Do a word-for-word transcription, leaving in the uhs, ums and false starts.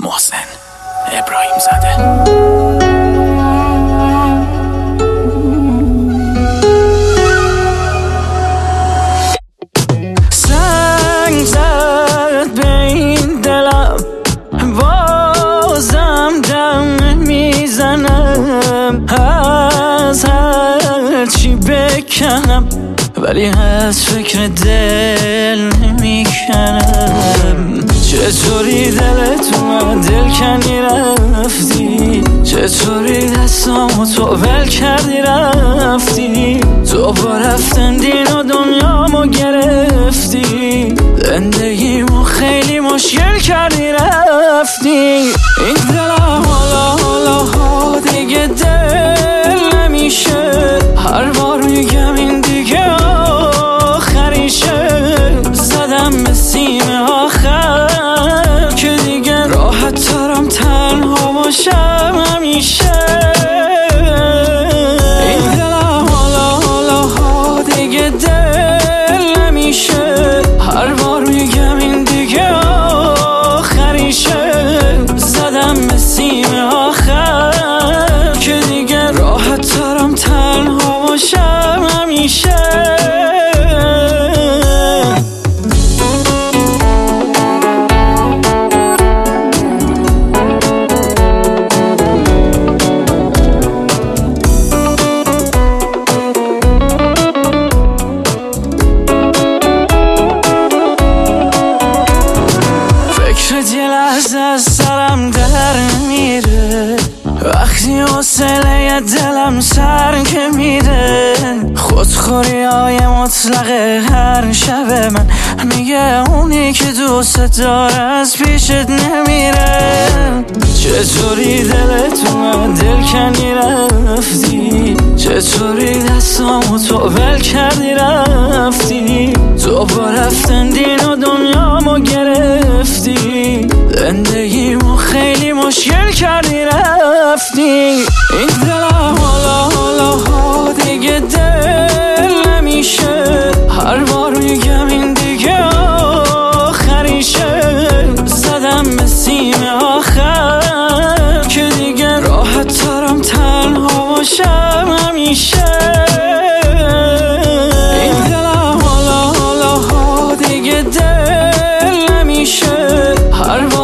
محسن ابراهیم زاده. سنگ زد به این دلم، بازم دم میزنم. از هر چی بکنم ولی از فکر دل نمیکنم. چطوری دلت اومد دل کنی رفتی، چطوری دستامو تو ول کردی رفتی. تو با رفتن دین و دنیامو گرفتی، زندگیمو خیلی مشکل کردی رفتی. این دلم حالا حالا ها دیگه دل نمیشه، هر بار میگم این دیگه آخریشه. زدم به سیم آخر که دیگه راحت ترم تنها باشم همیشه. این دلم حالا حالا ها دیگه دل نمیشه، هر بار میگم این دیگه آخریشه. زدم به سیم آخر که دیگه راحت ترم تنها باشم همیشه. یه لحظه از سرم در میره، وقتی حوصله دلم سر که میره. خودخوری های مطلق هر شب من میگه اونی که دوست داره از پیشت نمیره. چطوری دلت اومد دل کنی رفتی، چطوری دستامو تو ول کردی رفتی. تو با رفتن دین و دنیامو گرفتی، زندگیمو خیلی مشکل کردی رفتی. این دلم حالا حالا ها دیگه دل نمیشه، هر بار میگم این دیگه آخریشه. زدم به سیم آخر که دیگه راحت ترم تنها باشم همیشه. این دلم حالا حالا ها دیگه دل نمیشه، هر بار